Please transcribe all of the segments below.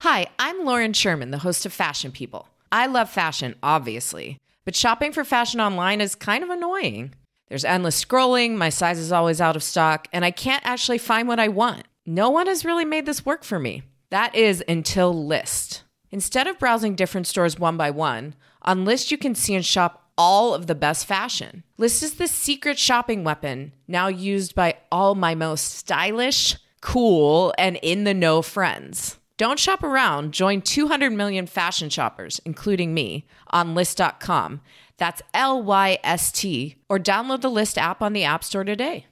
Hi, I'm Lauren Sherman, the host of Fashion People. I love fashion, obviously, but shopping for fashion online is kind of annoying. There's endless scrolling, my size is always out of stock, and I can't actually find what I want. No one has really made this work for me. That is until Lyst. Instead of browsing different stores one by one, on Lyst you can see and shop all of the best fashion. Lyst is the secret shopping weapon, now used by all my most stylish, cool, and in-the-know friends. Don't shop around. Join 200 million fashion shoppers, including me, on Lyst.com. That's Lyst, or download the Lyst app on the App Store today.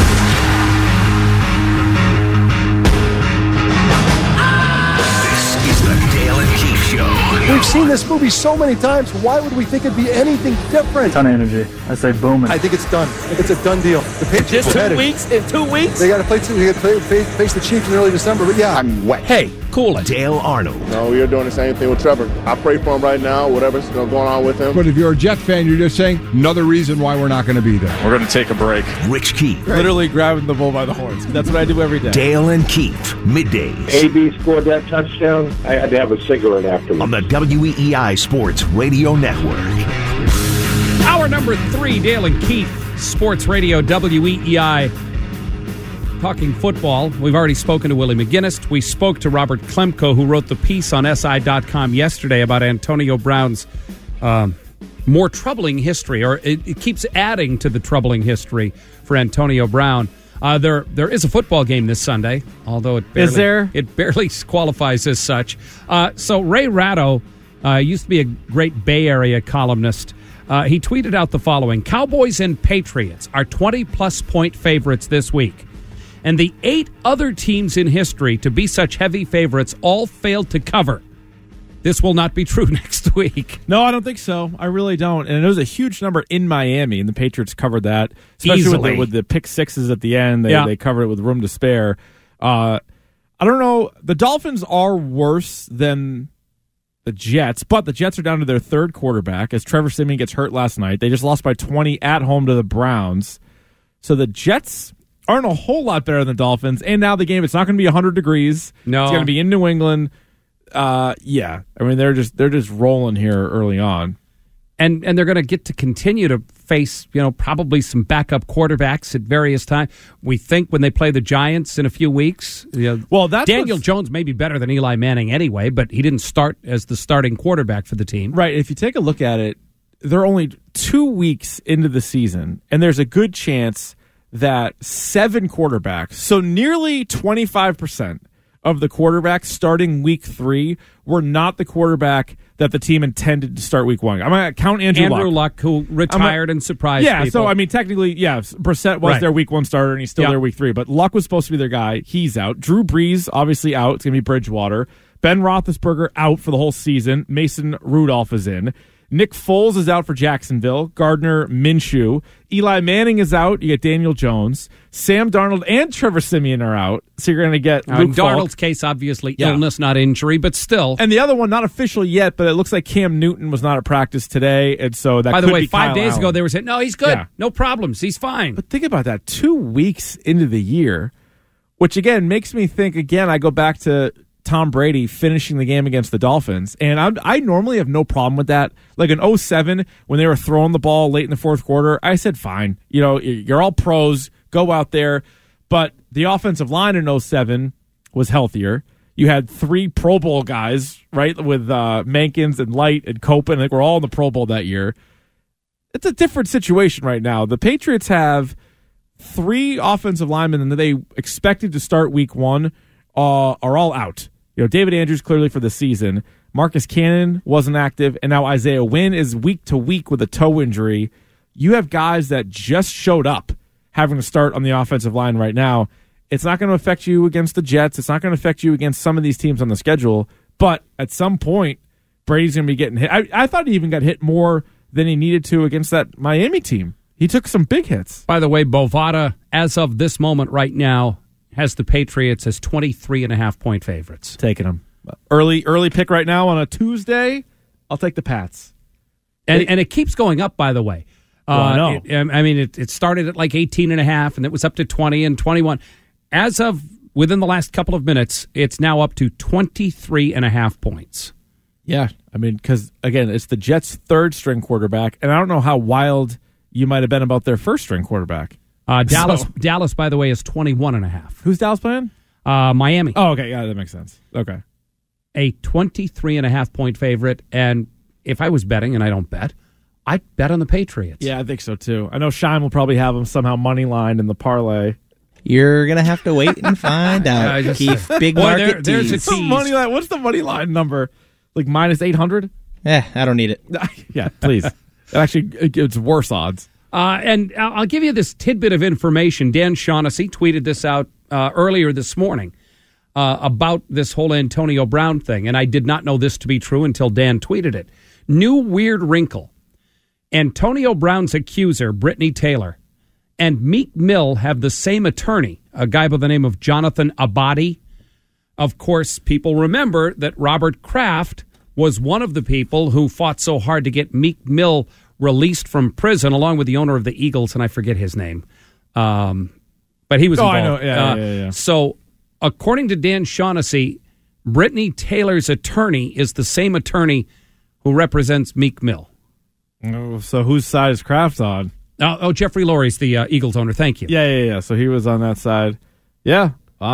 This is the Dale and Keith Show. We've seen this movie so many times. Why would we think it'd be anything different? Ton of energy. I say booming. I think it's done. It's a done deal. The Patriots Just 2 weeks? In 2 weeks? They got to face the Chiefs in early December. But yeah, I'm wet. Hey, cool it. Dale Arnold. No, we are doing the same thing with Trevor. I pray for him right now, whatever's going on with him. But if you're a Jet fan, you're just saying another reason why we're not going to be there. We're going to take a break. Rich Keith. Literally grabbing the bull by the horns. That's what I do every day. Dale and Keith. Middays. AB scored that touchdown. I had to have a cigarette afterwards. On the WEEI Sports Radio Network. Hour number 3, Dale and Keith, Sports Radio, WEEI, talking football. We've already spoken to Willie McGinnis. We spoke to Robert Klemko, who wrote the piece on SI.com yesterday about Antonio Brown's more troubling history, or it keeps adding to the troubling history for Antonio Brown. There is a football game this Sunday, although it barely qualifies as such. So Ray Ratto used to be a great Bay Area columnist. He tweeted out the following: Cowboys and Patriots are 20-plus point favorites this week, and the 8 other teams in history to be such heavy favorites all failed to cover. This will not be true next week. No, I don't think so. I really don't. And it was a huge number in Miami, and the Patriots covered that, especially with the pick sixes at the end. They covered it with room to spare. I don't know. The Dolphins are worse than the Jets, but the Jets are down to their third quarterback as Trevor Siemian gets hurt last night. They just lost by 20 at home to the Browns. So the Jets aren't a whole lot better than the Dolphins. And now the game, it's not going to be 100 degrees. No. It's going to be in New England. Yeah. I mean, they're just rolling here early on. And they're going to get to continue to face, probably some backup quarterbacks at various times. We think when they play the Giants in a few weeks. Daniel Jones may be better than Eli Manning anyway, but he didn't start as the starting quarterback for the team. Right. If you take a look at it, they're only 2 weeks into the season, and there's a good chance that 7 quarterbacks, so nearly 25% of the quarterbacks starting week 3 were not the quarterback that the team intended to start week 1. I'm going to count Andrew Luck, who retired and surprised people. So, I mean, technically, Brissett was their week 1 starter, and he's still their week 3. But Luck was supposed to be their guy. He's out. Drew Brees, obviously out. It's going to be Bridgewater. Ben Roethlisberger out for the whole season. Mason Rudolph is in. Nick Foles is out for Jacksonville. Gardner Minshew. Eli Manning is out. You get Daniel Jones. Sam Darnold and Trevor Siemian are out. So you're going to get Luke Darnold's Falk. case, obviously, illness, not injury, but still. And the other one, not official yet, but it looks like Cam Newton was not at practice today. And so that By the could way, be 5 Kyle days Allen. ago, they were saying, no, he's good. Yeah. No problems. He's fine. But think about that. 2 weeks into the year, which, again, makes me think, I go back to Tom Brady finishing the game against the Dolphins. And I normally have no problem with that. Like in 2007, when they were throwing the ball late in the fourth quarter, I said, fine. You're all pros. Go out there. But the offensive line in 2007 was healthier. You had 3 Pro Bowl guys, right, with Mankins and Light and Copen. Like, we're all in the Pro Bowl that year. It's a different situation right now. The Patriots have 3 offensive linemen that they expected to start week 1 are all out. David Andrews clearly for the season. Marcus Cannon wasn't active, and now Isaiah Wynn is week to week with a toe injury. You have guys that just showed up having to start on the offensive line right now. It's not going to affect you against the Jets. It's not going to affect you against some of these teams on the schedule. But at some point, Brady's going to be getting hit. I thought he even got hit more than he needed to against that Miami team. He took some big hits. By the way, Bovada, as of this moment right now, has the Patriots as 23.5-point favorites. Taking them. Early pick right now on a Tuesday. I'll take the Pats. And it keeps going up, by the way. I know. It started at like 18.5, and it was up to 20 and 21. As of within the last couple of minutes, it's now up to 23.5 points. Yeah, I mean, because, again, it's the Jets' third-string quarterback, and I don't know how wild you might have been about their first-string quarterback. Dallas, by the way, is 21.5. Who's Dallas playing? Miami. Oh, okay, yeah, that makes sense. Okay. A 23.5-point favorite, and if I was betting, and I don't bet, I'd bet on the Patriots. Yeah, I think so, too. I know Shine will probably have them somehow money lined in the parlay. You're going to have to wait and find out, Keith. Big market there's a tease. tease. Money line, what's the money line number? Like minus 800? I don't need it. Yeah, please. It's worse odds. And I'll give you this tidbit of information. Dan Shaughnessy tweeted this out earlier this morning about this whole Antonio Brown thing, and I did not know this to be true until Dan tweeted it. New weird wrinkle. Antonio Brown's accuser, Brittany Taylor, and Meek Mill have the same attorney, a guy by the name of Jonathan Abadi. Of course, people remember that Robert Kraft was one of the people who fought so hard to get Meek Mill released from prison, along with the owner of the Eagles, and I forget his name. But he was involved. I know. Yeah. So, according to Dan Shaughnessy, Brittany Taylor's attorney is the same attorney who represents Meek Mill. Oh, so whose side is Kraft on? Jeffrey Lurie's the Eagles owner. Thank you. Yeah. So he was on that side. Yeah.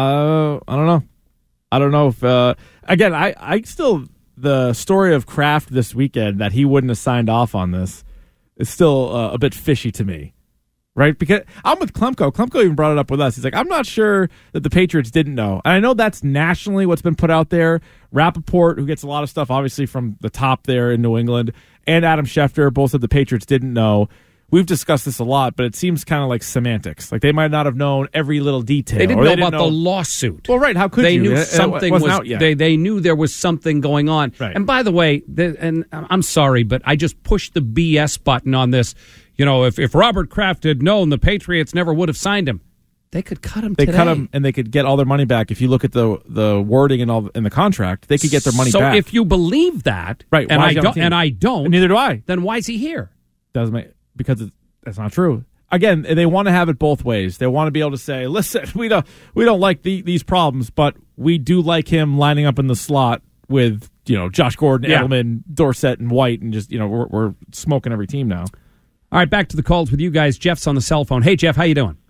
I don't know. I don't know if again. I still, the story of Kraft this weekend that he wouldn't have signed off on this is still a bit fishy to me, right? Because I'm with Klemko. Klemko even brought it up with us. He's like, I'm not sure that the Patriots didn't know, and I know that's nationally what's been put out there. Rappaport, who gets a lot of stuff obviously from the top there in New England, and Adam Schefter both said the Patriots didn't know. We've discussed this a lot, but it seems kind of like semantics. Like they might not have known every little detail. They didn't know about the lawsuit. Well, right. How could they you? Knew something was out yet. They knew there was something going on. Right. And by the way, and I'm sorry, but I just pushed the BS button on this. You know, if Robert Kraft had known, the Patriots never would have signed him. They could cut him. They today. cut him, and they could get all their money back. If you look at the wording and all in the contract, they could get their money back. So if you believe that, right? And I don't, and neither do I. Then why is he here? Doesn't make because that's not true. Again, they want to have it both ways. They want to be able to say, "Listen, we don't like these problems, but we do like him lining up in the slot with Josh Gordon, Edelman, Dorsett, and White, and just we're smoking every team now." All right, back to the calls with you guys. Jeff's on the cell phone. Hey, Jeff, how you doing?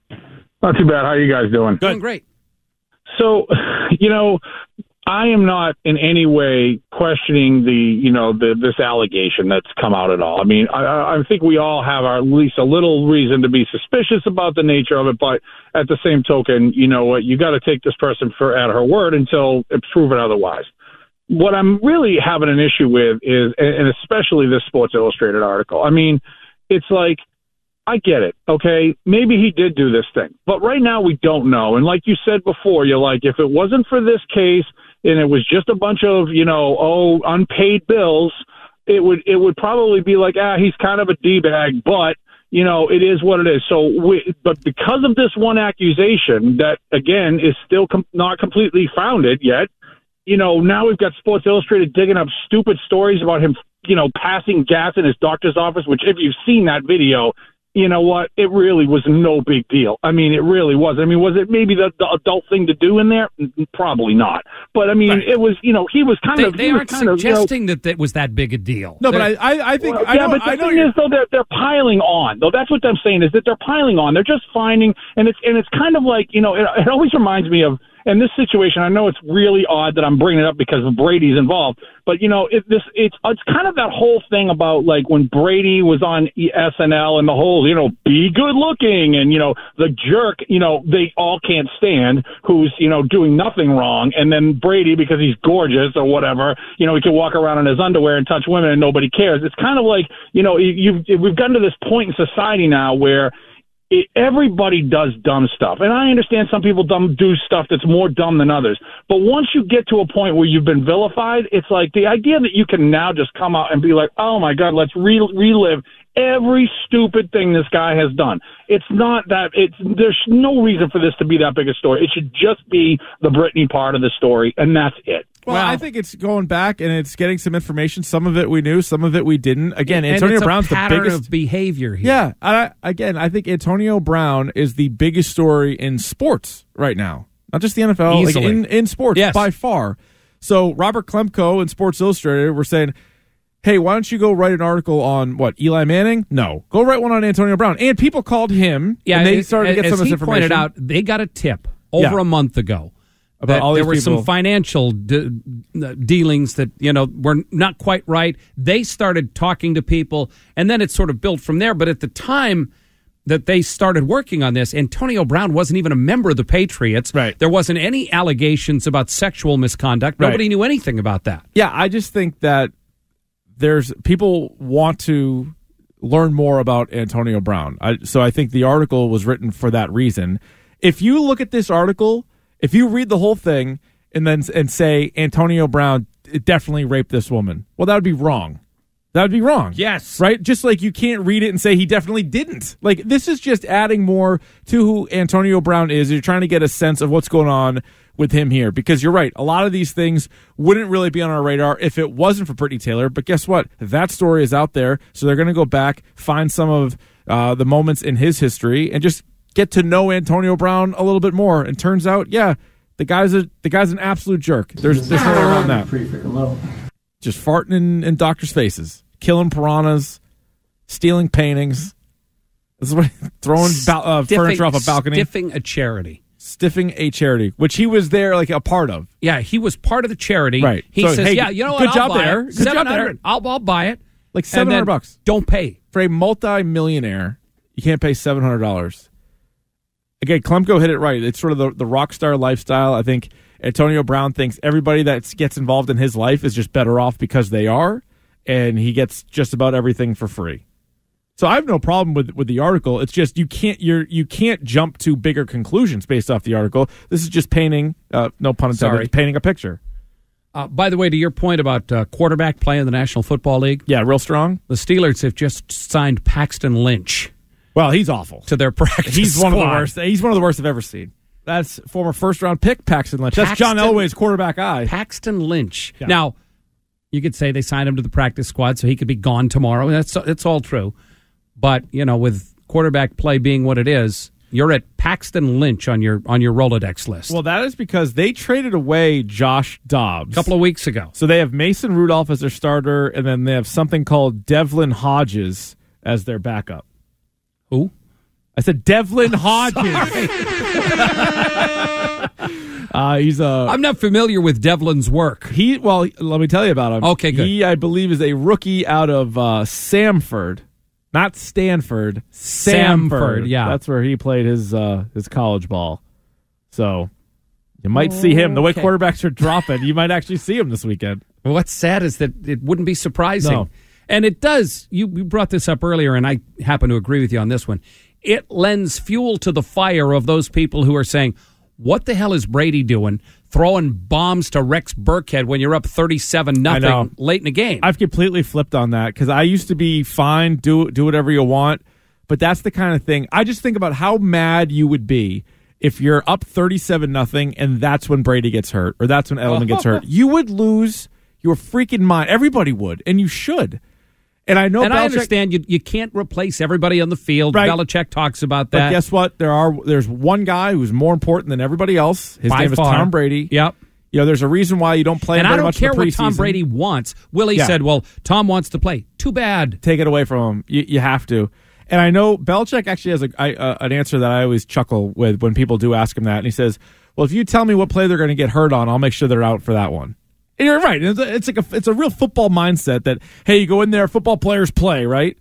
Not too bad. How are you guys doing? Doing great. So, I am not in any way questioning this allegation that's come out at all. I mean, I think we all have at least a little reason to be suspicious about the nature of it, but at the same token, you know what, you got to take this person at her word until it's proven otherwise. What I'm really having an issue with is, and especially this Sports Illustrated article, I mean, it's like, I get it, okay? Maybe he did do this thing. But right now we don't know. And like you said before, you're like, if it wasn't for this case and it was just a bunch of, unpaid bills, it would probably be like, he's kind of a D-bag, but, it is what it is. But because of this one accusation that, again, is still not completely founded yet, now we've got Sports Illustrated digging up stupid stories about him, passing gas in his doctor's office, which if you've seen that video, you know what? It really was no big deal. I mean, it really was. I mean, was it maybe the adult thing to do in there? Probably not. But I mean, It was. He was kind of. They aren't suggesting that it was that big a deal. No, but I think. Well, but the thing is, though, they're piling on. Though that's what I'm saying is that they're piling on. They're just finding, and it's kind of like it always reminds me of. In this situation, I know it's really odd that I'm bringing it up because Brady's involved, but it's kind of that whole thing about like when Brady was on SNL and the whole be good looking and the jerk they all can't stand who's doing nothing wrong, and then Brady because he's gorgeous or whatever he can walk around in his underwear and touch women and nobody cares. It's kind of like we've gotten to this point in society now where everybody does dumb stuff. And I understand some people do stuff that's more dumb than others. But once you get to a point where you've been vilified, it's like the idea that you can now just come out and be like, oh, my God, let's relive every stupid thing this guy has done. It's not that there's no reason for this to be that big a story. It should just be the Britney part of the story, and that's it. Well, I think it's going back and it's getting some information. Some of it we knew, some of it we didn't. Again, Antonio Brown's the biggest of behavior here. Yeah, I think Antonio Brown is the biggest story in sports right now. not just the NFL, like in sports by far. So Robert Klemko and Sports Illustrated were saying, hey, why don't you go write an article on Eli Manning? No, go write one on Antonio Brown. And people called him, and they started to get some of this information. Pointed out, they got a tip over a month ago about all there were some financial dealings that were not quite right. They started talking to people, and then it sort of built from there. But at the time that they started working on this, Antonio Brown wasn't even a member of the Patriots. Right. There wasn't any allegations about sexual misconduct. Nobody knew anything about that. Yeah, I just think that there's people want to learn more about Antonio Brown. So I think the article was written for that reason. If you look at this article, if you read the whole thing and say Antonio Brown definitely raped this woman, well, that would be wrong. That would be wrong. Yes. Right? Just like you can't read it and say he definitely didn't. Like, this is just adding more to who Antonio Brown is. You're trying to get a sense of what's going on with him here. Because you're right, a lot of these things wouldn't really be on our radar if it wasn't for Brittany Taylor. But guess what? That story is out there. So they're going to go back, find some of the moments in his history, and just get to know Antonio Brown a little bit more. And turns out, the guy's an absolute jerk. There's no way around that. Pretty freaking low. Just farting in doctors' faces, killing piranhas, stealing paintings. This is what throwing furniture off a balcony. Stiffing a charity, which he was there like a part of. Yeah, he was part of the charity. Right. He says, hey, what? Good job there. Good job there. I'll buy it. Like $700. Don't pay. For a multi-millionaire, you can't pay $700. Again, Klemko hit it right. It's sort of the rock star lifestyle. I think Antonio Brown thinks everybody that gets involved in his life is just better off because they are, and he gets just about everything for free. So I have no problem with the article. It's just you can't jump to bigger conclusions based off the article. This is just painting, no pun intended, painting a picture. By the way, to your point about quarterback play in the National Football League. Yeah, real strong. The Steelers have just signed Paxton Lynch. Well, he's awful. To their practice He's one squad. of the worst. He's one of the worst I've ever seen. That's former first-round pick Paxton Lynch. That's John Elway's quarterback eye. Paxton Lynch. Yeah. Now, you could say they signed him to the practice squad so he could be gone tomorrow. That's all true. But, with quarterback play being what it is, you're at Paxton Lynch on your Rolodex list. Well, that is because they traded away Josh Dobbs a couple of weeks ago. So they have Mason Rudolph as their starter, and then they have something called Devlin Hodges as their backup. Who? I said Devlin Hodges. I'm not familiar with Devlin's work. Let me tell you about him. Okay, good. He, I believe, is a rookie out of Samford, not Stanford. Samford. Yeah, that's where he played his college ball. So you might see him. The way quarterbacks are dropping, you might actually see him this weekend. Well, what's sad is that it wouldn't be surprising. No. And it does. You brought this up earlier, and I happen to agree with you on this one. It lends fuel to the fire of those people who are saying, what the hell is Brady doing throwing bombs to Rex Burkhead when you're up 37-0 late in the game? I've completely flipped on that because I used to be fine, do whatever you want, but that's the kind of thing. I just think about how mad you would be if you're up 37-0 and that's when Brady gets hurt or that's when Edelman gets hurt. You would lose your freaking mind. Everybody would, and you should. And I know, and I understand you can't replace everybody on the field. Right. Belichick talks about that. But guess what? There's one guy who's more important than everybody else. His name is Tom Brady. Yep. There's a reason why you don't play him very much in the preseason. And I don't care what Tom Brady wants. Willie said, well, Tom wants to play. Too bad. Take it away from him. You have to. And I know Belichick actually has an answer that I always chuckle with when people do ask him that. And he says, well, if you tell me what play they're going to get hurt on, I'll make sure they're out for that one. And you're right. It's a real football mindset that, hey, you go in there, football players play, right?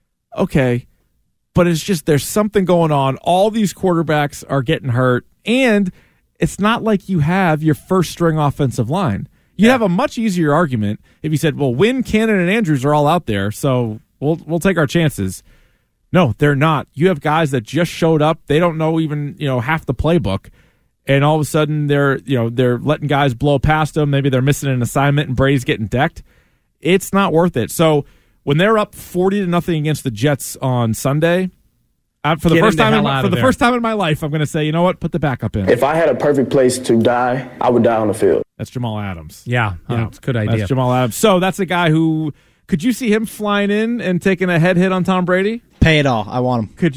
Okay. But it's just there's something going on. All these quarterbacks are getting hurt, and it's not like you have your first-string offensive line. You'd have a much easier argument if you said, well, Wynn, Cannon, and Andrews are all out there, so we'll take our chances. No, they're not. You have guys that just showed up. They don't know even half the playbook. And all of a sudden, they're letting guys blow past them. Maybe they're missing an assignment, and Brady's getting decked. It's not worth it. So when they're up 40-0 against the Jets on Sunday, for the first time in my life, I'm going to say, you know what? Put the backup in. If I had a perfect place to die, I would die on the field. That's Jamal Adams. Yeah, that's a good idea. That's Jamal Adams. So that's a guy who could you see him flying in and taking a head hit on Tom Brady? Pay it all. I want him. Could you see?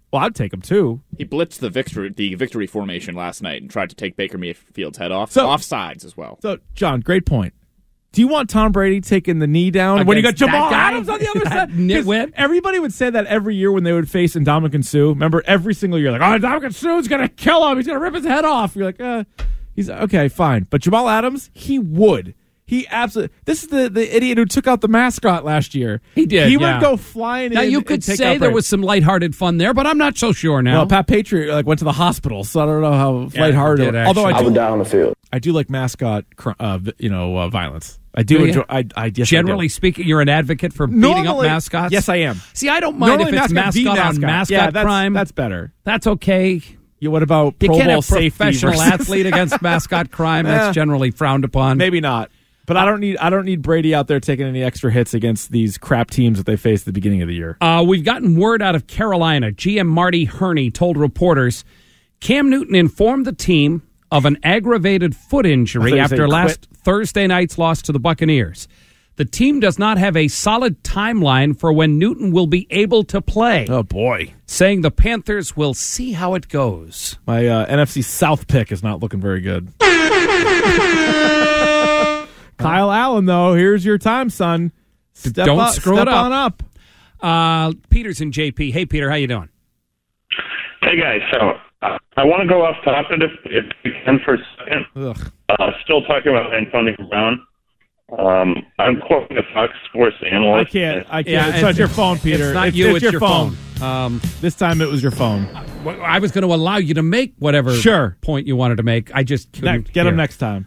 Well, I'd take him too. He blitzed the victory formation last night and tried to take Baker Mayfield's head off. So, offsides as well. So, John, great point. Do you want Tom Brady taking the knee down when you got Jamal Adams on the other side? Nitwit. Everybody would say that every year when they would face Ndamukong Suh. Remember, every single year, like, Ndamukong Suh's going to kill him. He's going to rip his head off. You're like, he's okay, fine. But Jamal Adams, he would. He absolutely. This is the idiot who took out the mascot last year. He did. He would go flying. Now you could say there was some lighthearted fun there, but I'm not so sure now. Well, Pat Patriot went to the hospital, so I don't know how lighthearted. Although I would die on the field. I do like mascot, violence. I do enjoy. Generally speaking, you're an advocate for beating up mascots. Yes, I am. See, I don't mind if it's mascot on mascot crime. That's better. That's okay. Yeah, what about Pro Bowl safety? You can't have professional athlete against mascot crime. That's generally frowned upon. Maybe not. But I don't need Brady out there taking any extra hits against these crap teams that they faced at the beginning of the year. We've gotten word out of Carolina. GM Marty Herney told reporters Cam Newton informed the team of an aggravated foot injury after last Thursday night's loss to the Buccaneers. The team does not have a solid timeline for when Newton will be able to play. Oh, boy. Saying the Panthers will see how it goes. My NFC South pick is not looking very good. Kyle Allen, though, here's your time, son. Don't screw it up. On up. Peter's in JP. Hey, Peter, how you doing? Hey, guys. So I want to go off topic if we can for a second. Still talking about Antonio Brown. I'm quoting a Fox Sports analyst. I can't. It's not your phone, Peter. It's not you. It's your phone. This time it was your phone. I was going to allow you to make whatever point you wanted to make. I just couldn't. Get him next time.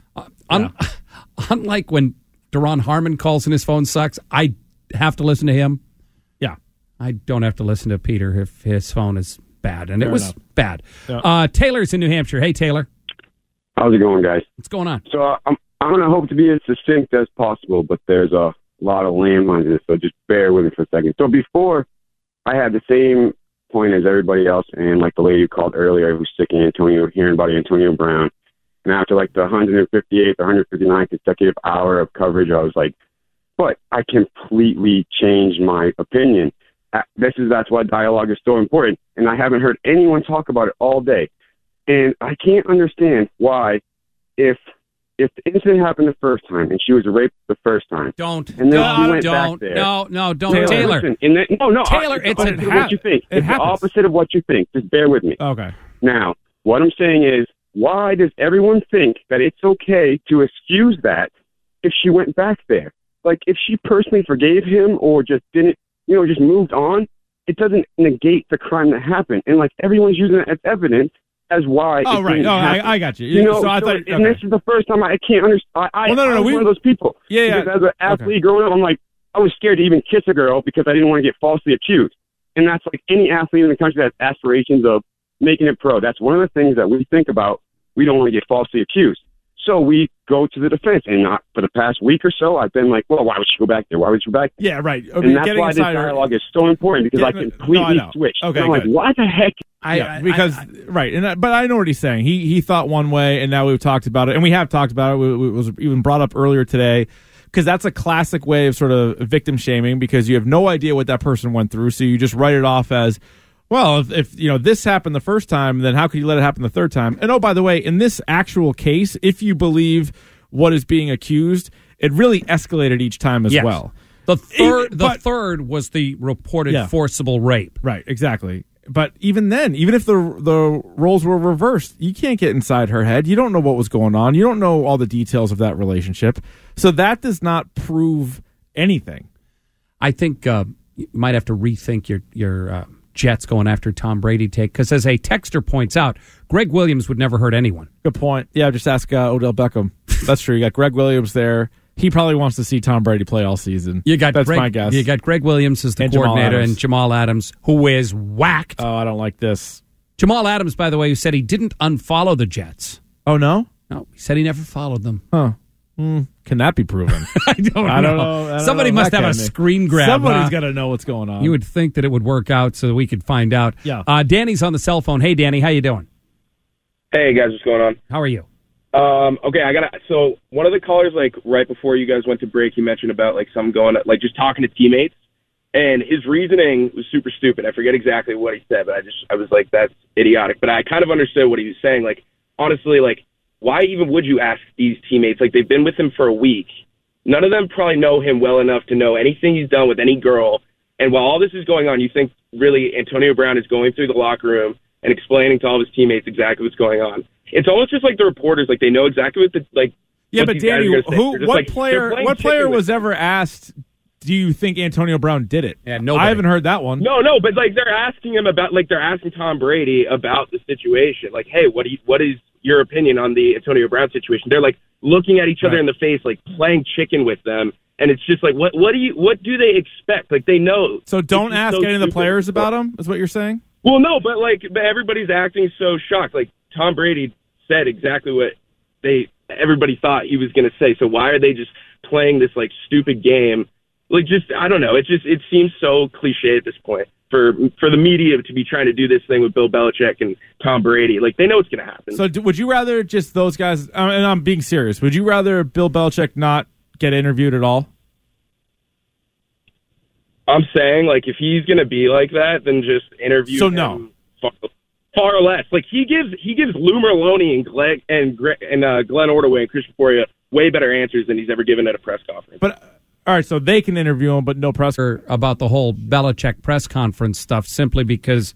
Unlike when Daron Harmon calls and his phone sucks, I have to listen to him. Yeah. I don't have to listen to Peter if his phone is bad. And Fair it was enough. bad. Yeah. Taylor's in New Hampshire. Hey, Taylor. How's it going, guys? What's going on? So I'm going to hope to be as succinct as possible, but there's a lot of landmines in this, so just bear with me for a second. So before, I had the same point as everybody else, and like the lady who called earlier who's sick of hearing about Antonio Brown. And after like the 158th or 159th consecutive hour of coverage, I was like, but I completely changed my opinion. That's why dialogue is so important. And I haven't heard anyone talk about it all day. And I can't understand why, if the incident happened the first time and she was raped the first time, don't. Taylor, Listen, Taylor, it's what you think. It's the opposite of what you think. Just bear with me. Okay. Now, what I'm saying is, why does everyone think that it's okay to excuse that if she went back there? Like, if she personally forgave him or just didn't, just moved on, it doesn't negate the crime that happened. And, like, everyone's using it as evidence as why. Oh, right. No, I got you. So I thought, and this is the first time I can't understand. I was one of those people. Yeah. Because as an athlete growing up, I'm like, I was scared to even kiss a girl because I didn't want to get falsely accused. And that's like any athlete in the country that has aspirations of making it pro. That's one of the things that we think about. We don't want to get falsely accused. So we go to the defense. And for the past week or so, I've been like, well, why would she go back there? Why would she go back there? Yeah, right. Okay, and that's why this dialogue is so important, because I completely switched. Okay, I'm like, what the heck? But I know what he's saying. He thought one way, and now we've talked about it. And we have talked about it. It was even brought up earlier today, because that's a classic way of sort of victim shaming, because you have no idea what that person went through. So you just write it off as, well, if this happened the first time, then how could you let it happen the third time? And oh, by the way, in this actual case, if you believe what is being accused, it really escalated each time as well. The third was the reported forcible rape. Right, exactly. But even then, even if the roles were reversed, you can't get inside her head. You don't know what was going on. You don't know all the details of that relationship. So that does not prove anything. I think you might have to rethink your Jets going after Tom Brady take, because as a texter points out, Greg Williams would never hurt anyone. Good point. Yeah, just ask Odell Beckham. That's true. You got Greg Williams there. He probably wants to see Tom Brady play all season. That's my guess. You got Greg Williams as the coordinator and Jamal Adams, who is whacked. Oh, I don't like this. Jamal Adams, by the way, who said he didn't unfollow the Jets. Oh, no? No, he said he never followed them. Huh. Can that be proven? I don't know. Somebody must have a screen grab. Somebody's got to know what's going on. You would think that it would work out so that we could find out. Yeah. Danny's on the cell phone. Hey, Danny, how you doing? Hey, guys, what's going on? How are you? Okay, so one of the callers, like, right before you guys went to break, you mentioned about, like, some going, like, just talking to teammates. And his reasoning was super stupid. I forget exactly what he said, but I was like, that's idiotic. But I kind of understood what he was saying. Like, honestly, like, why even would you ask these teammates? Like, they've been with him for a week. None of them probably know him well enough to know anything he's done with any girl. And while all this is going on, you think really Antonio Brown is going through the locker room and explaining to all of his teammates exactly what's going on. It's almost just like the reporters, like they know exactly what the, like. Yeah, but Danny, what player was ever asked, do you think Antonio Brown did it? Yeah, nobody. I haven't heard that one. No, but like they're asking him about, like they're asking Tom Brady about the situation. Like, hey, what is your opinion on the Antonio Brown situation? They're like looking at each other in the face, like playing chicken with them. And it's just like, what do they expect? Like, they know. So don't ask any of the players about him, is what you're saying? Well, no, but everybody's acting so shocked. Like, Tom Brady said exactly what everybody thought he was going to say. So why are they just playing this, like, stupid game? Like, just, I don't know. It seems so cliche at this point for the media to be trying to do this thing with Bill Belichick and Tom Brady. Like, they know it's going to happen. So would you rather just those guys, and I'm being serious, would you rather Bill Belichick not get interviewed at all? I'm saying, like, if he's going to be like that, then just interview him. No. Far less. Like, he gives Lou Merloni and Glenn Ordway and Chris Euphoria way better answers than he's ever given at a press conference. But all right, so they can interview him, but no press about the whole Belichick press conference stuff, simply because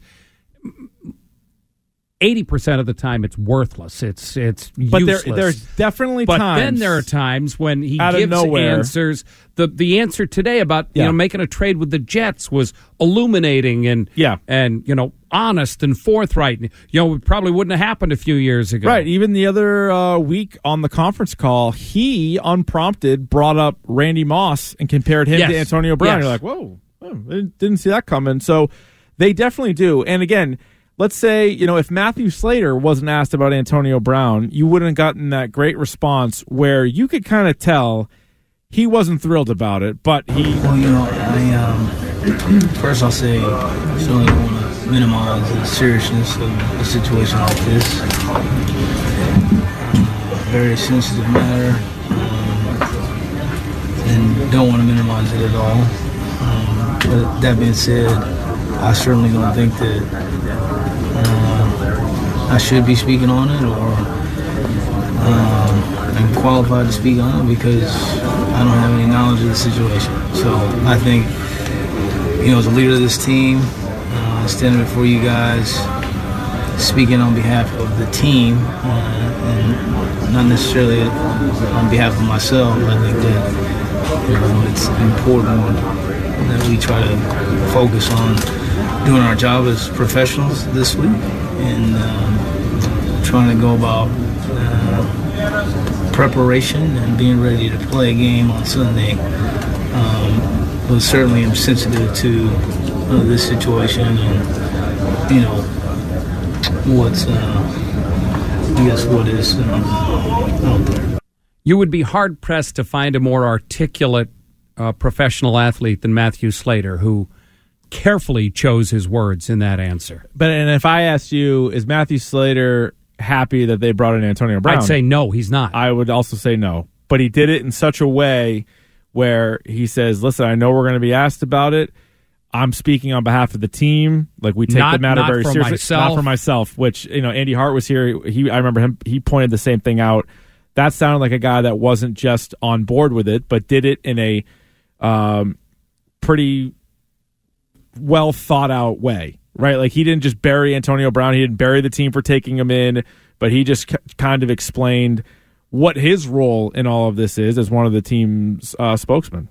80% of the time it's worthless. It's useless. But there's definitely times. But then there are times when he gives answers. The answer today about making a trade with the Jets was illuminating and honest and forthright. It probably wouldn't have happened a few years ago. Right. Even the other week on the conference call, he unprompted brought up Randy Moss and compared him to Antonio Brown. You're like, whoa, didn't see that coming. So they definitely do. And again, let's say, if Matthew Slater wasn't asked about Antonio Brown, you wouldn't have gotten that great response where you could kind of tell he wasn't thrilled about it, but he... Well, first I'll say, I certainly don't want to minimize the seriousness of a situation like this. Very sensitive matter, and don't want to minimize it at all. But that being said, I certainly don't think that I should be speaking on it or I'm qualified to speak on it because I don't have any knowledge of the situation. So I think, as a leader of this team, standing before you guys, speaking on behalf of the team, and not necessarily on behalf of myself, I think that it's important that we try to focus on doing our job as professionals this week and trying to go about preparation and being ready to play a game on Sunday. But certainly I'm sensitive to this situation and, what is out there. You would be hard-pressed to find a more articulate professional athlete than Matthew Slater, who carefully chose his words in that answer. And if I asked you, is Matthew Slater happy that they brought in Antonio Brown? I'd say no, he's not. I would also say no. But he did it in such a way where he says, listen, I know we're going to be asked about it. I'm speaking on behalf of the team. Like, we take the matter very seriously. Not for myself, which, Andy Hart was here. I remember him. He pointed the same thing out. That sounded like a guy that wasn't just on board with it, but did it in a pretty well thought out way, right? Like, he didn't just bury Antonio Brown. He didn't bury the team for taking him in, but he just kind of explained what his role in all of this is as one of the team's spokesmen.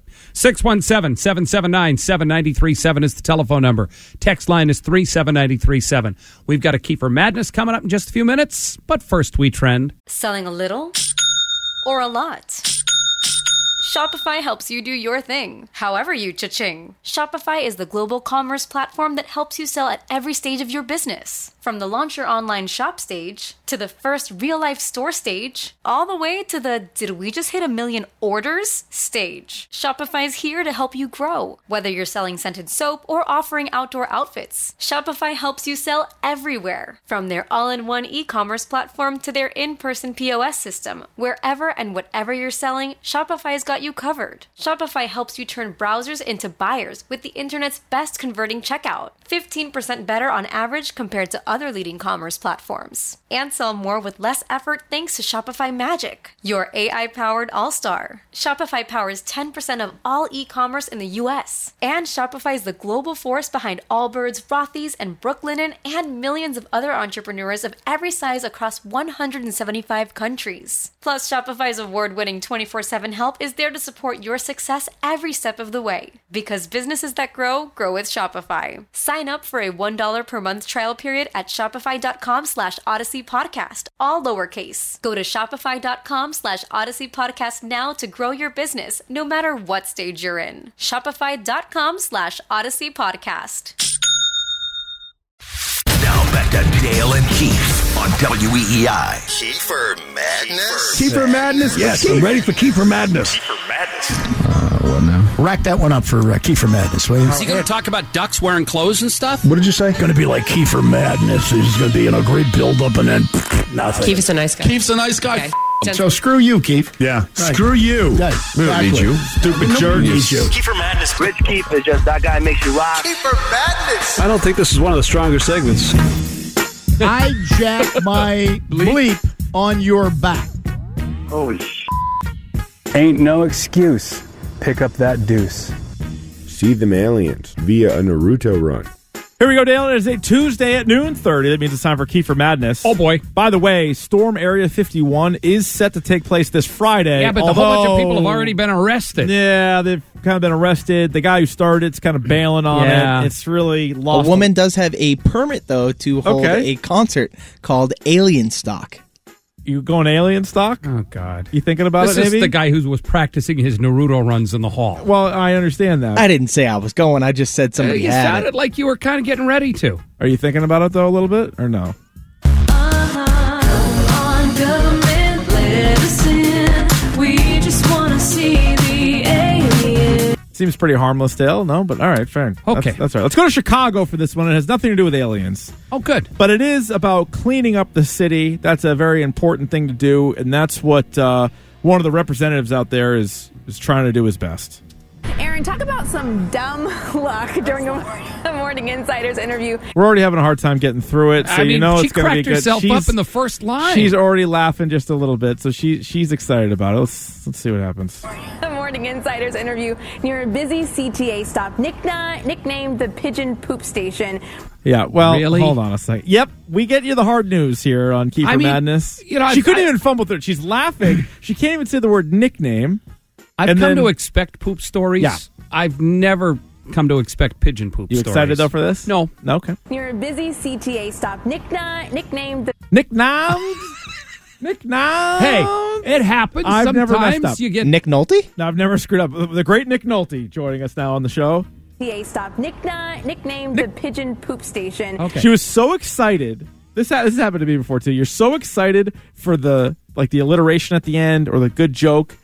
617-779-7937 is the telephone number. Text line is 37937. We've got a Kiefer Madness coming up in just a few minutes, but first we trend. Selling a little or a lot? Shopify helps you do your thing, however you cha-ching. Shopify is the global commerce platform that helps you sell at every stage of your business. From the launch your online shop stage, to the first real-life store stage, all the way to the did we just hit 1 million orders stage. Shopify's here to help you grow. Whether you're selling scented soap or offering outdoor outfits, Shopify helps you sell everywhere. From their all-in-one e-commerce platform to their in-person POS system, wherever and whatever you're selling, Shopify's got you covered. Shopify helps you turn browsers into buyers with the internet's best converting checkout. 15% better on average compared to other leading commerce platforms. And sell more with less effort thanks to Shopify Magic, your AI-powered all-star. Shopify powers 10% of all e-commerce in the U.S. And Shopify is the global force behind Allbirds, Rothy's, and Brooklinen, and millions of other entrepreneurs of every size across 175 countries. Plus, Shopify's award-winning 24/7 help is there to support your success every step of the way. Because businesses that grow with Shopify. Sign up for a $1 per month trial period at shopify.com/Odyssey Podcast, all lowercase. Go to shopify.com/Odyssey Podcast now to grow your business, no matter what stage you're in. Shopify.com/Odyssey Podcast. Now back to Dale and Keith on WEEI. Kiefer Madness? Kiefer Madness? Yes, I'm ready for Kiefer Madness. Kiefer Madness. What now? Rack that one up for Kiefer Madness, will you? Is he going to talk about ducks wearing clothes and stuff? What did you say? Going to be like Kiefer Madness. He's going to be in a great build-up and then nothing. Keith's a nice guy. Keith's a nice guy. Okay. So screw you, Keith. Yeah. Right. Screw you. Right. We don't need you. Stupid jerk. Needs you. Kiefer Madness. Rich Keith is just that guy makes you rock. Kiefer Madness. I don't think this is one of the stronger segments. I jack my bleep on your back. Holy sh**. Ain't no excuse. Pick up that deuce. See them aliens via a Naruto run. Here we go, Dale. It is a Tuesday at noon 30. That means it's time for Kiefer Madness. Oh, boy. By the way, Storm Area 51 is set to take place this Friday. Yeah, but a whole bunch of people have already been arrested. Yeah, they've kind of been arrested. The guy who started it's kind of bailing on it. It's really lost. A woman does have a permit, though, to hold a concert called Alien Stock. You going alien stock? Oh, God. You thinking about this it, maybe? This is the guy who was practicing his Naruto runs in the hall. Well, I understand that. I didn't say I was going. I just said somebody you had sounded it. like you were kind of getting ready to. Are you thinking about it, though, a little bit, or no? On government medicine, we just want to see the alien. Seems pretty harmless, Dale. No, but all right, fair. Okay. That's all right. Let's go to Chicago for this one. It has nothing to do with aliens. Oh, good. But it is about cleaning up the city. That's a very important thing to do, and that's what one of the representatives out there is trying to do his best. Aaron, talk about some dumb luck during a Morning Insiders interview. We're already having a hard time getting through it, so you know it's going to be good. She cracked herself up in the first line. She's already laughing just a little bit, so she's excited about it. Let's see what happens. The Morning Insiders interview near a busy CTA stop, nicknamed the Pigeon Poop Station. Yeah, well, Really? Hold on a second. Yep, we get you the hard news here on Kiefer Madness. You know, she couldn't even fumble through it. She's laughing. She can't even say the word nickname. I've come to expect poop stories. Yeah. I've never come to expect pigeon poop You stories. excited, though, for this? No. Okay. Near a busy CTA stop, nicknamed the... Nicknamed? Nicknamed? Hey, it happens. I've Sometimes never messed up. you get Nick Nolte? No, I've never screwed up. The great Nick Nolte joining us now on the show. CTA stop, nicknamed the Pigeon Poop Station. Okay. She was so excited. This has happened to me before, too. You're so excited for the alliteration at the end or the good joke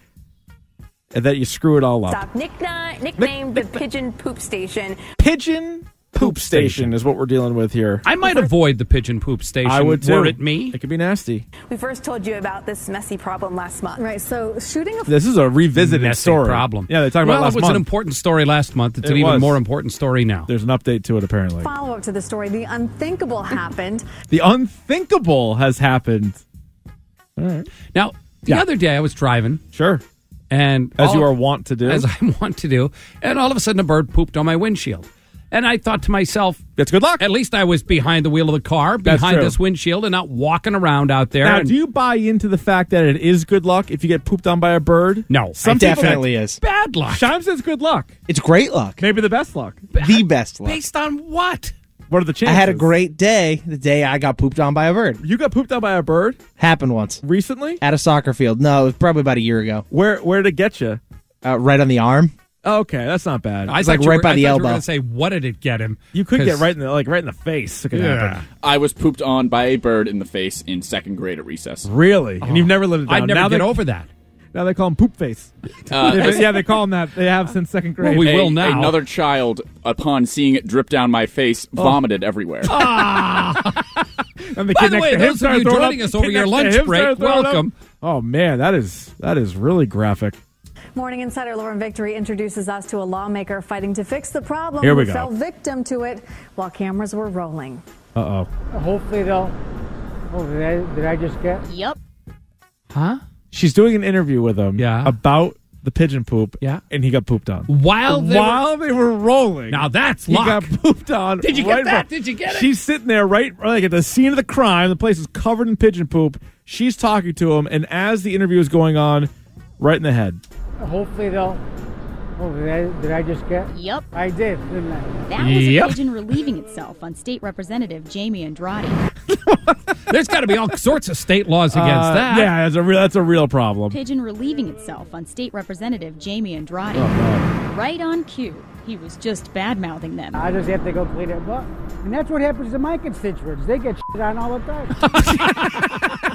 that you screw it all up. Stop, nicknamed the Pigeon Poop Station. Pigeon Poop Station is what we're dealing with here. I might avoid the pigeon poop station. I would, too. Were it me. It could be nasty. We first told you about this messy problem last month. Right, so shooting a... This is a revisited Messy story. problem. Yeah, they talked about it last it was month. an important story last month. It's an It even was. more important story now. There's an update to it, apparently. Follow-up to the story, the unthinkable happened. The unthinkable has happened. All right. Now, the other day I was driving. Sure. And As you are wont to do. As I want to do. And all of a sudden a bird pooped on my windshield. And I thought to myself, that's good luck. At least I was behind the wheel of the car, behind true. this windshield, and not walking around out there. Now, and do you buy into the fact that it is good luck if you get pooped on by a bird? No. It definitely is. Bad luck. Shime says good luck. It's great luck. Maybe the best luck. The best luck. Based on what? What are the chances? I had a great day the day I got pooped on by a bird. You got pooped on by a bird? Happened once. Recently? At a soccer field. No, it was probably about a year ago. Where did it get you? Right on the arm. Okay, that's not bad. I It's thought like you right were- by I the thought you were elbow. going to say, what did it get him? You could 'Cause- get right in the face. It could happen. I was pooped on by a bird in the face in second grade at recess. Really? And you've never lived it down. I'd never Now get they- over that. Now they call him poop face. They call him that. They have since second grade. Well, we will now. Another child, upon seeing it drip down my face, vomited everywhere. And the By kid the next way, to him those of started you throwing joining up. us over Kid your next to lunch him break, started throwing up. welcome. Oh man, that is really graphic. Morning Insider Lauren Victory introduces us to a lawmaker fighting to fix the problem Here we who go. fell victim to it while cameras were rolling. Uh-oh. Hopefully they'll. Oh, did I just get? Yep. Huh? She's doing an interview with him about the pigeon poop. Yeah. And he got pooped on. While they were rolling. Now that's he luck. got pooped on. Did you right get in that? front. Did you get it? She's sitting there right like at the scene of the crime. The place is covered in pigeon poop. She's talking to him, and as the interview is going on, right in the head. Hopefully they'll. Oh, did I just get? Yep. I did, didn't I? That was a pigeon relieving itself on State Representative Jamie Andrade. There's got to be all sorts of state laws against that. Yeah, that's a real problem. Pigeon relieving itself on State Representative Jamie Andrade. Oh, Right on cue. He was just bad-mouthing them. I just have to go clean it up. And that's what happens to my constituents. They get shit on all the time.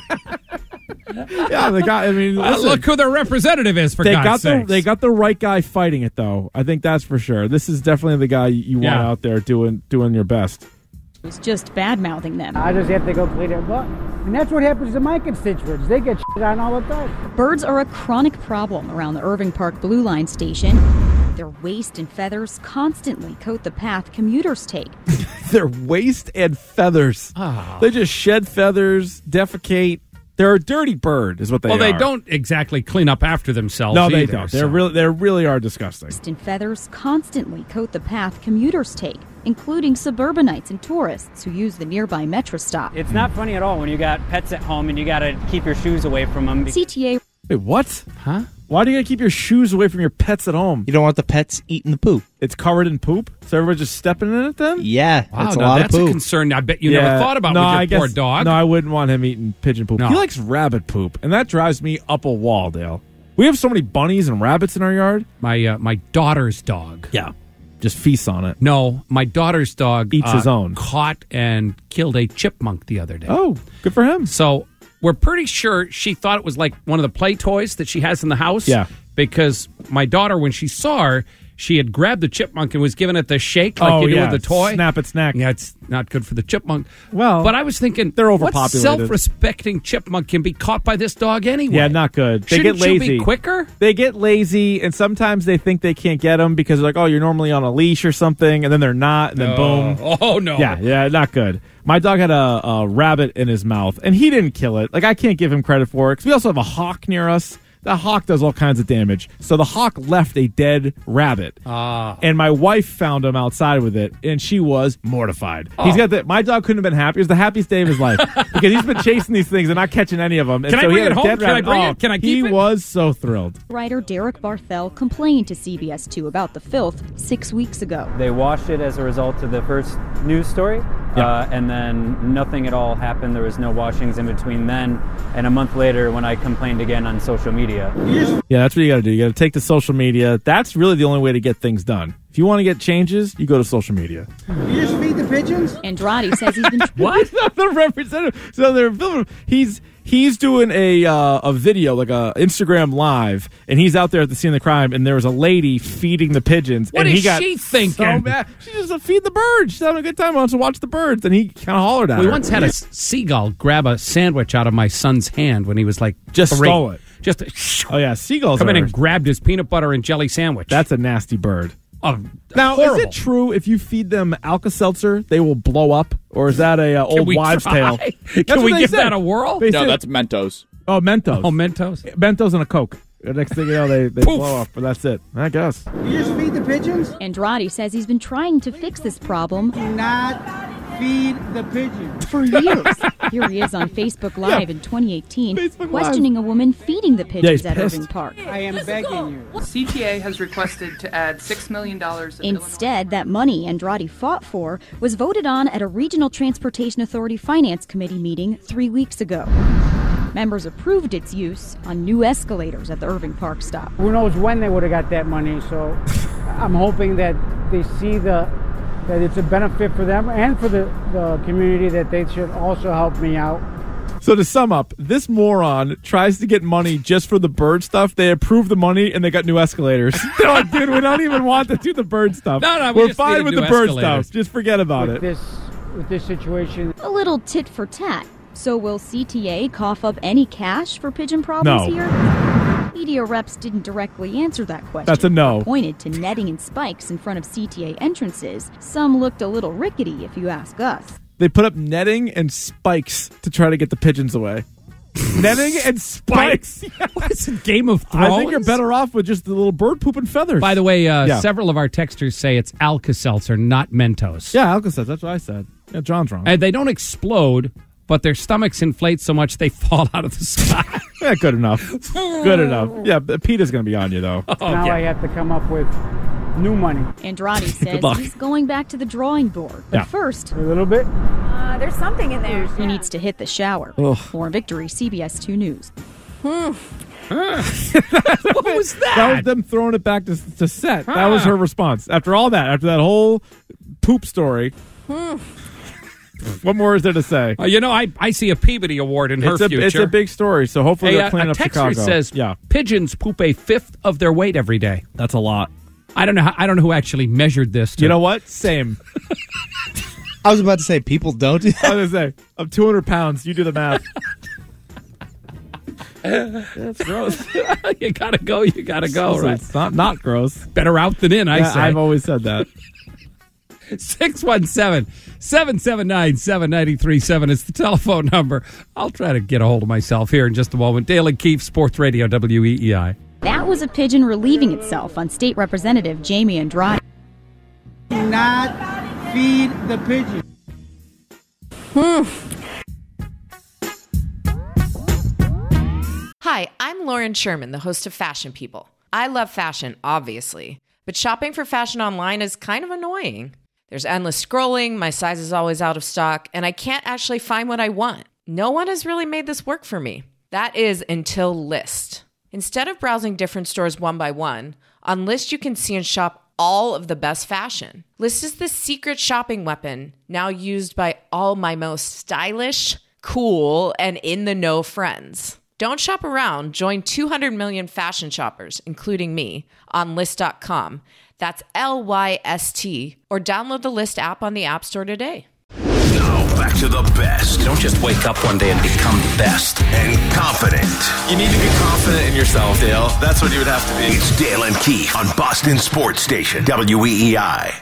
Yeah, the guy. I mean, listen, look who their representative is. For God's sake, they got the right guy fighting it, though. I think that's for sure. This is definitely the guy you want out there doing your best. He was just bad-mouthing them. I just have to go clean it up. And that's what happens to my constituents. They get shit on all the time. Birds are a chronic problem around the Irving Park Blue Line station. Their waste and feathers constantly coat the path commuters take. Their waste and feathers. They just shed feathers, defecate. They're a dirty bird, is what they are. Well, they don't exactly clean up after themselves. No, they either, don't. so. They really are disgusting. Waste and feathers constantly coat the path commuters take, including suburbanites and tourists who use the nearby Metro stop. It's not funny at all when you got pets at home and you got to keep your shoes away from them. CTA. Wait, what? Huh? Why do you gotta keep your shoes away from your pets at home? You don't want the pets eating the poop. It's covered in poop, so everybody's just stepping in it then? Yeah, Wow, it's a now lot that's of poop. a concern I bet you never thought about with your poor dog. No, I wouldn't want him eating pigeon poop. No. He likes rabbit poop, and that drives me up a wall, Dale. We have so many bunnies and rabbits in our yard. My daughter's dog. Yeah. Just feasts on it. No, my daughter's dog Eats his own. Caught and killed a chipmunk the other day. Oh, good for him. So we're pretty sure she thought it was like one of the play toys that she has in the house. Yeah. Because my daughter, when she saw her, she had grabbed the chipmunk and was giving it the shake like you do with the toy. Snap it, snack. Yeah, it's not good for the chipmunk. Well, but I was thinking, they're what overpopulated. self-respecting chipmunk can be caught by this dog anyway? Yeah, not good. They Shouldn't get lazy. you be quicker? They get lazy, and sometimes they think they can't get them because they're like, oh, you're normally on a leash or something, and then they're not, and then boom. Oh, no. Yeah, not good. My dog had a rabbit in his mouth, and he didn't kill it. Like, I can't give him credit for it, because we also have a hawk near us. The hawk does all kinds of damage. So the hawk left a dead rabbit. And my wife found him outside with it, and she was mortified. He's got my dog couldn't have been happy. It was the happiest day of his life because he's been chasing these things and not catching any of them. And Can so I he bring had it a home? dead Can I rabbit. bring it? Can I keep it? He was so thrilled. Writer Derek Barthel complained to CBS 2 about the filth 6 weeks ago. They washed it as a result of the first news story, and then nothing at all happened. There was no washings in between then and a month later when I complained again on social media. Yeah, that's what you got to do. You got to take to social media. That's really the only way to get things done. If you want to get changes, you go to social media. You just feed the pigeons? Andrade says he's been... What? The representative. So they're filming. He's doing a video, like a Instagram live, and he's out there at the scene of the crime, and there was a lady feeding the pigeons. What and is he got she thinking? So mad. She just feed the birds. She's having a good time. Wants to watch the birds, and he kind of hollered at her. We once had a seagull grab a sandwich out of my son's hand when he was like Just 3. stole it. Just Oh yeah, seagulls come in are- and grabbed his peanut butter and jelly sandwich. That's a nasty bird. Oh, Now, horrible. is it true if you feed them Alka-Seltzer, they will blow up? Or is that a old we wives' try? tale? Can That's we what they give said. that a whirl? They No, said- that's Mentos. Oh, Mentos. Oh, Mentos? Mentos and a Coke. The next thing you know, they Poof. blow up, but that's it. I guess. You just feed the pigeons? Andrade says he's been trying to fix this problem Do not feed the pigeons. for years. Here he is on Facebook Live in 2018, Facebook questioning a woman feeding the he's pigeons at pissed. Irving Park. I am begging you. CTA has requested to add $6 million. Instead, that money Andrade fought for was voted on at a Regional Transportation Authority Finance Committee meeting 3 weeks ago. Members approved its use on new escalators at the Irving Park stop. Who knows when they would have got that money, so I'm hoping that they see that it's a benefit for them and for the community, that they should also help me out. So to sum up, this moron tries to get money just for the bird stuff. They approved the money and they got new escalators. They're like, dude, we don't even want to do the bird stuff. No, we're fine with the bird stuff. Just forget about it. With this situation. A little tit for tat. So will CTA cough up any cash for pigeon problems here? Media reps didn't directly answer that question. That's a no. Pointed to netting and spikes in front of CTA entrances. Some looked a little rickety, if you ask us. They put up netting and spikes to try to get the pigeons away. Netting and spikes. What is it, Game of Thrones? I think you're better off with just the little bird poop and feathers. By the way, several of our texters say it's Alka-Seltzer, not Mentos. Yeah, Alka-Seltzer. That's what I said. Yeah, John's wrong. And they don't explode, but their stomachs inflate so much they fall out of the sky. Yeah, good enough. Good enough. Yeah, PETA's going to be on you, though. I have to come up with new money. Andrade says he's going back to the drawing board. But first, a little bit. There's something in there. He needs to hit the shower. Lauren Victory, CBS 2 News. What was that? That was them throwing it back to set. That was her response. After all that, after that whole poop story. What more is there to say? I see a Peabody Award in her future. It's a big story, so hopefully they're cleaning up Chicago. A texter says pigeons poop a fifth of their weight every day. That's a lot. I don't know who actually measured this. You know what? Same. I was about to say people don't do that. I was going to say, I'm 200 pounds. You do the math. That's gross. You gotta go. Right? It's not gross. Better out than in, I say. I've always said that. 617-779-7937 is the telephone number. I'll try to get a hold of myself here in just a moment. Dale and Keefe, Sports Radio, WEEI. That was a pigeon relieving itself on State Representative Jamie Andrade. Do not feed the pigeon. Hi, I'm Lauren Sherman, the host of Fashion People. I love fashion, obviously, but shopping for fashion online is kind of annoying. There's endless scrolling, my size is always out of stock, and I can't actually find what I want. No one has really made this work for me. That is until Lyst. Instead of browsing different stores one by one, on Lyst you can see and shop all of the best fashion. Lyst is the secret shopping weapon now used by all my most stylish, cool, and in-the-know friends. Don't shop around. Join 200 million fashion shoppers, including me, on Lyst.com. That's LYST. Or download the Lyst app on the App Store today. Now back to the best. Don't just wake up one day and become the best. And confident. You need to be confident in yourself, Dale. That's what you would have to be. It's Dale and Keefe on Boston Sports Station, WEEI.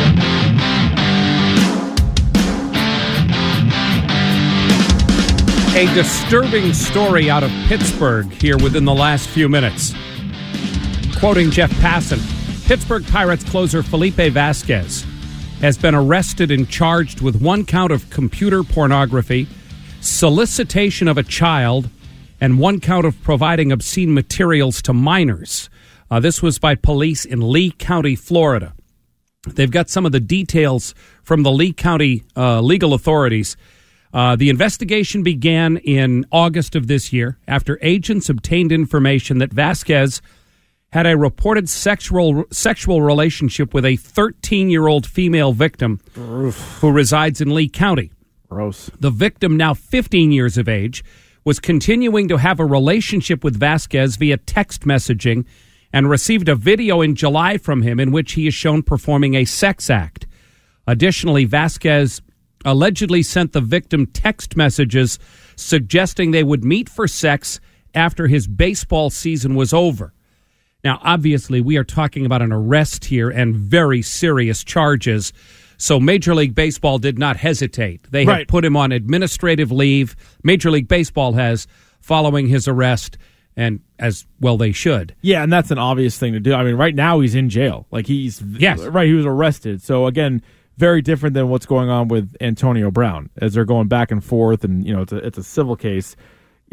A disturbing story out of Pittsburgh here within the last few minutes. Quoting Jeff Passan, Pittsburgh Pirates closer Felipe Vasquez has been arrested and charged with one count of computer pornography, solicitation of a child, and one count of providing obscene materials to minors. This was by police in Lee County, Florida. They've got some of the details from the Lee County legal authorities. The investigation began in August of this year after agents obtained information that Vasquez had a reported sexual relationship with a 13-year-old female victim who resides in Lee County. Gross. The victim, now 15 years of age, was continuing to have a relationship with Vasquez via text messaging and received a video in July from him in which he is shown performing a sex act. Additionally, Vasquez allegedly sent the victim text messages suggesting they would meet for sex after his baseball season was over. Now, obviously, we are talking about an arrest here and very serious charges. So Major League Baseball did not hesitate. They have put him on administrative leave. Major League Baseball has, following his arrest, and as well they should. Yeah, and that's an obvious thing to do. I mean, right now he's in jail. Like he was arrested. So again, very different than what's going on with Antonio Brown as they're going back and forth, and it's a civil case.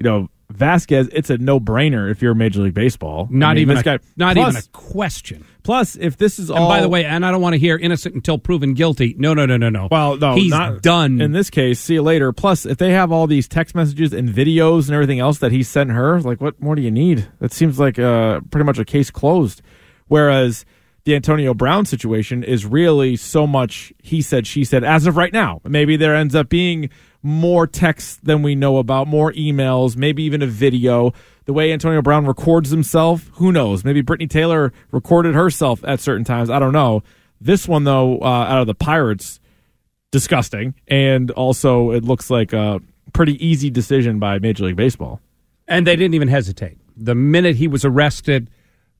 Vasquez, it's a no-brainer if you're Major League Baseball. Not even a question. Plus, if this is all... And by the way, and I don't want to hear innocent until proven guilty. No. Well, no. He's done. In this case, see you later. Plus, if they have all these text messages and videos and everything else that he sent her, like, what more do you need? That seems like pretty much a case closed. Whereas the Antonio Brown situation is really so much he said, she said, as of right now. Maybe there ends up being more texts than we know about, more emails, maybe even a video. The way Antonio Brown records himself, who knows? Maybe Brittany Taylor recorded herself at certain times. I don't know. This one, though, out of the Pirates, disgusting. And also, it looks like a pretty easy decision by Major League Baseball. And they didn't even hesitate. The minute he was arrested,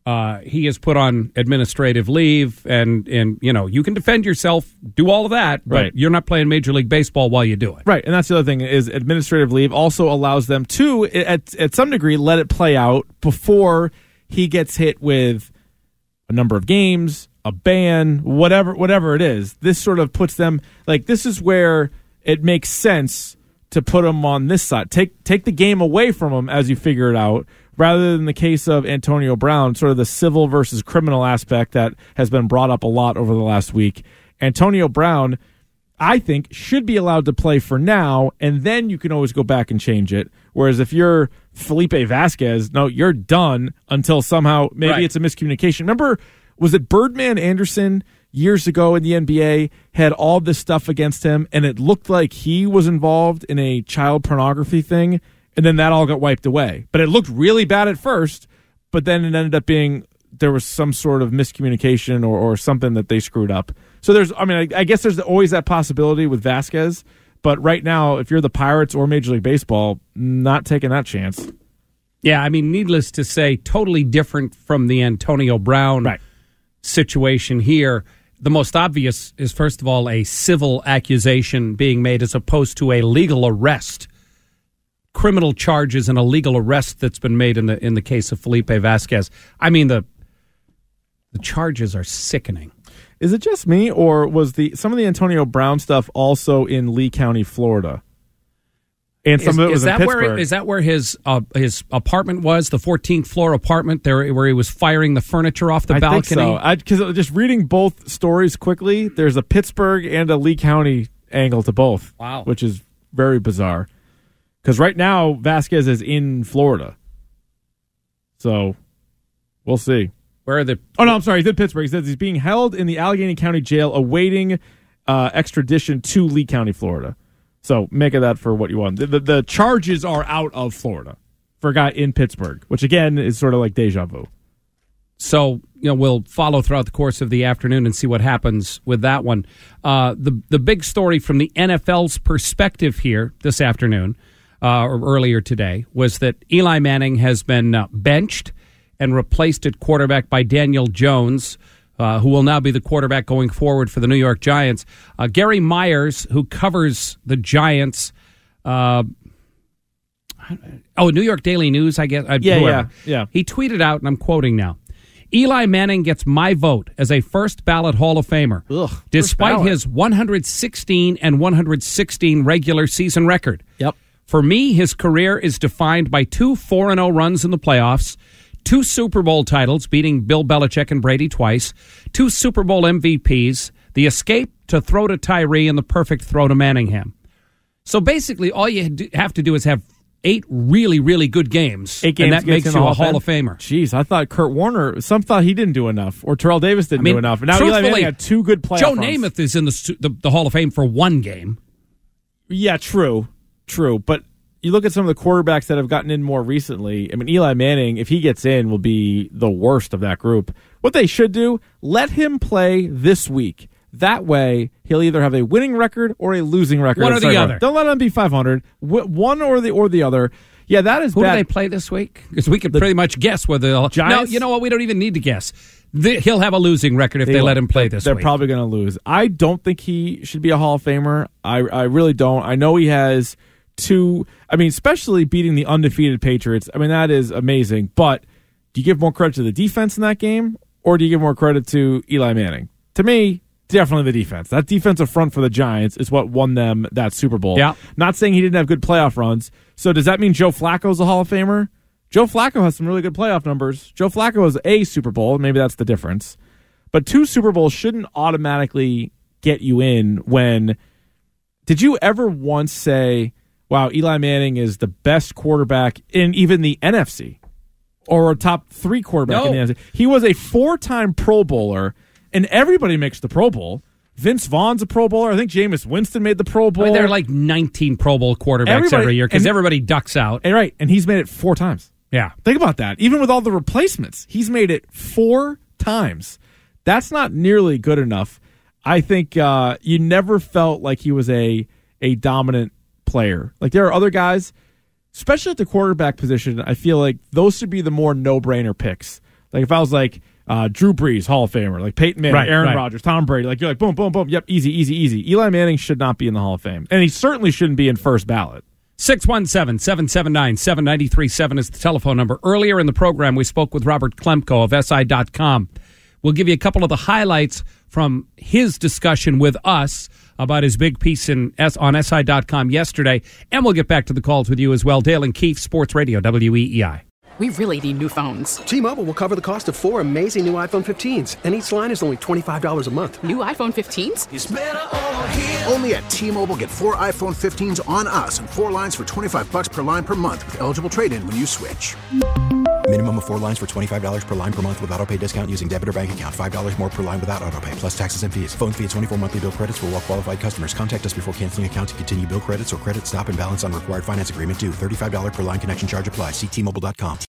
he is put on administrative leave, and you can defend yourself, do all of that, but right. You're not playing Major League Baseball while you do it. Right, and that's the other thing, is administrative leave also allows them to, at some degree, let it play out before he gets hit with a number of games, a ban, whatever it is. This sort of puts them, like, this is where it makes sense to put them on this side. Take the game away from them as you figure it out, rather than the case of Antonio Brown, sort of the civil versus criminal aspect that has been brought up a lot over the last week. Antonio Brown, I think, should be allowed to play for now, and then you can always go back and change it. Whereas if you're Felipe Vasquez, no, you're done until somehow maybe it's a miscommunication. Remember, was it Birdman Anderson years ago in the NBA had all this stuff against him, and it looked like he was involved in a child pornography thing? And then that all got wiped away. But it looked really bad at first, but then it ended up being there was some sort of miscommunication or something that they screwed up. So I guess there's always that possibility with Vasquez. But right now, if you're the Pirates or Major League Baseball, not taking that chance. Yeah, I mean, needless to say, totally different from the Antonio Brown situation here. The most obvious is, first of all, a civil accusation being made as opposed to a legal arrest. Criminal charges and a legal arrest that's been made in the case of Felipe Vasquez. I mean, the charges are sickening. Is it just me, or was some of the Antonio Brown stuff also in Lee County, Florida? And some of it was in Pittsburgh. Is that where his apartment was, the 14th floor apartment there, where he was firing the furniture off the balcony? I think so. Because just reading both stories quickly, there's a Pittsburgh and a Lee County angle to both. Wow, which is very bizarre. Because right now, Vasquez is in Florida. So, we'll see. Where are the... Oh, no, I'm sorry. He's in Pittsburgh. He says he's being held in the Allegheny County Jail awaiting extradition to Lee County, Florida. So, make of that for what you want. The charges are out of Florida for a guy in Pittsburgh, which, again, is sort of like deja vu. So, we'll follow throughout the course of the afternoon and see what happens with that one. The big story from the NFL's perspective here this afternoon, or earlier today, was that Eli Manning has been benched and replaced at quarterback by Daniel Jones, who will now be the quarterback going forward for the New York Giants. Gary Myers, who covers the Giants, New York Daily News, I guess. Yeah. He tweeted out, and I'm quoting now, Eli Manning gets my vote as a first-ballot Hall of Famer, despite his 116 and 116 regular season record. Yep. For me, his career is defined by 2 4-0 runs in the playoffs, 2 Super Bowl titles, beating Bill Belichick and Brady twice, 2 Super Bowl MVPs, the escape to throw to Tyree, and the perfect throw to Manningham. So basically, all you have to do is have 8 really, really good games, and that makes you a Hall of Famer. Jeez, I thought Kurt Warner, some thought he didn't do enough, or Terrell Davis didn't do enough. And now Eli Manning had 2 good playoff runs. Joe Namath is in the Hall of Fame for 1 game. Yeah, true. But you look at some of the quarterbacks that have gotten in more recently. I mean, Eli Manning, if he gets in, will be the worst of that group. What they should do, let him play this week. That way, he'll either have a winning record or a losing record. One or the other. Don't let him be 500. One or the other. Yeah, that is bad. Who do they play this week? Because we can pretty much guess whether they'll... Giants? No, you know what? We don't even need to guess. He'll have a losing record if they let him play this week. They're probably going to lose. I don't think he should be a Hall of Famer. I really don't. I know he has... especially beating the undefeated Patriots. I mean, that is amazing. But do you give more credit to the defense in that game, or do you give more credit to Eli Manning? To me, definitely the defense. That defensive front for the Giants is what won them that Super Bowl. Yeah. Not saying he didn't have good playoff runs. So does that mean Joe Flacco's a Hall of Famer? Joe Flacco has some really good playoff numbers. Joe Flacco is a Super Bowl. Maybe that's the difference. But 2 Super Bowls shouldn't automatically get you in when... Did you ever once say, wow, Eli Manning is the best quarterback in even the NFC? Or a top 3 quarterback in the NFC? He was a 4-time Pro Bowler, and everybody makes the Pro Bowl. Vince Vaughn's a Pro Bowler. I think Jameis Winston made the Pro Bowl. I mean, there are like 19 Pro Bowl quarterbacks every year because everybody ducks out. Right, and he's made it 4 times. Yeah. Think about that. Even with all the replacements, he's made it 4 times. That's not nearly good enough. I think you never felt like he was a dominant player. Like there are other guys, especially at the quarterback position, I feel like those should be the more no-brainer picks. Like if I was like Drew Brees, Hall of Famer, like Peyton Manning, Aaron Rodgers, Tom Brady, like you're like boom, boom, boom, yep, easy. Eli Manning should not be in the Hall of Fame. And he certainly shouldn't be in first ballot. 617-779-7937 is the telephone number. Earlier in the program, we spoke with Robert Klemko of SI.com. We'll give you a couple of the highlights from his discussion with us about his big piece on SI.com yesterday, and we'll get back to the calls with you as well. Dale and Keefe, Sports Radio, WEEI. We really need new phones. T-Mobile will cover the cost of 4 amazing new iPhone 15s, and each line is only $25 a month. New iPhone 15s? It's better over here. Only at T-Mobile, get 4 iPhone 15s on us and 4 lines for $25 per line per month with eligible trade-in when you switch. Minimum of 4 lines for $25 per line per month with autopay discount using debit or bank account. $5 more per line without autopay, plus taxes and fees. Phone fee at 24 monthly bill credits for well-qualified customers. Contact us before canceling account to continue bill credits or credit stop and balance on required finance agreement due. $35 per line connection charge applies. See T-Mobile.com.